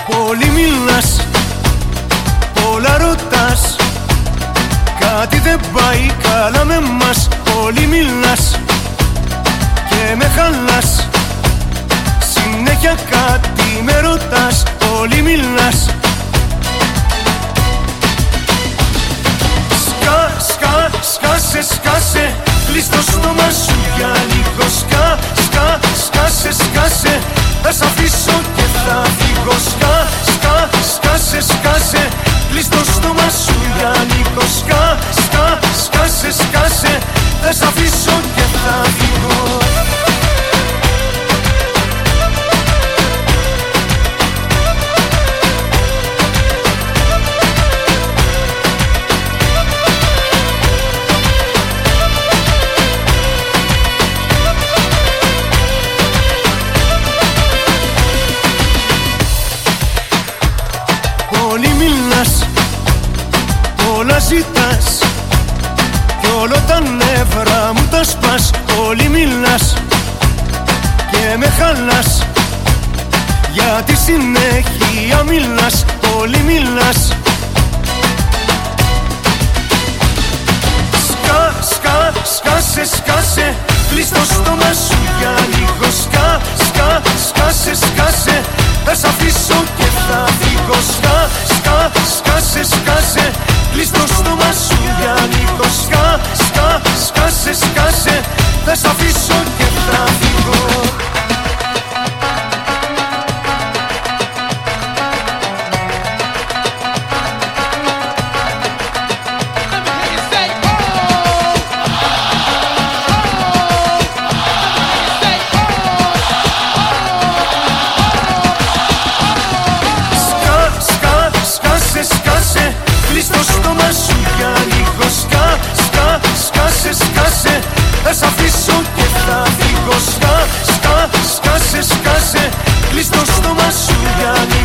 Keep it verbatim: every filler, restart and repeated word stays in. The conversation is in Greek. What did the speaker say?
Πολύ μιλάς, πολλά ρωτάς, κάτι δεν πάει καλά με μας. Πολύ μιλάς και με χαλάς, συνέχεια κάτι με ρωτάς. Πολύ μιλάς. Σκά, σκά, σκάσε, σκάσε, κλείς το στόμα σου για λίγο. Σκά, σκά, σκάσε, σκάσε, θα σ' αφήσω και θα φύγω. Σκά, σκά, σκάσε, σκάσε, κλείς το στόμα σου για λίγο. Σκά, σκά, σκάσε, σκάσε, θα σ' αφήσω και θα φύγω. Πολύ μιλάς, πολλά ζητάς, κι όλο τα νεύρα μου τα σπάς. Πολύ μιλάς και με χαλάς, γιατί συνέχεια μιλάς. Πολύ μιλάς. Σκά, σκά, σκάσε, σκάσε, κλείς το στόμα σου για λίγο. Σκά, σκά, σκάσε, σκάσε, θα σ' αφήσω και θα φύγω. Σκά, σκά, σκάσε, σκάσε, κλείς το στόμα σου για λίγο. Σκά, σκά, σκάσε, σκάσε, θα σ' αφήσω και θα φύγω. Σκάσε, κλείς το στόμα σου για λίγο. Σκά, σκά, σκάσε, σκάσε, θα σ' αφήσω και θα φύγω. Σκά, σκά, σκάσε, σκάσε, κλείς το στόμα σου για λίγο.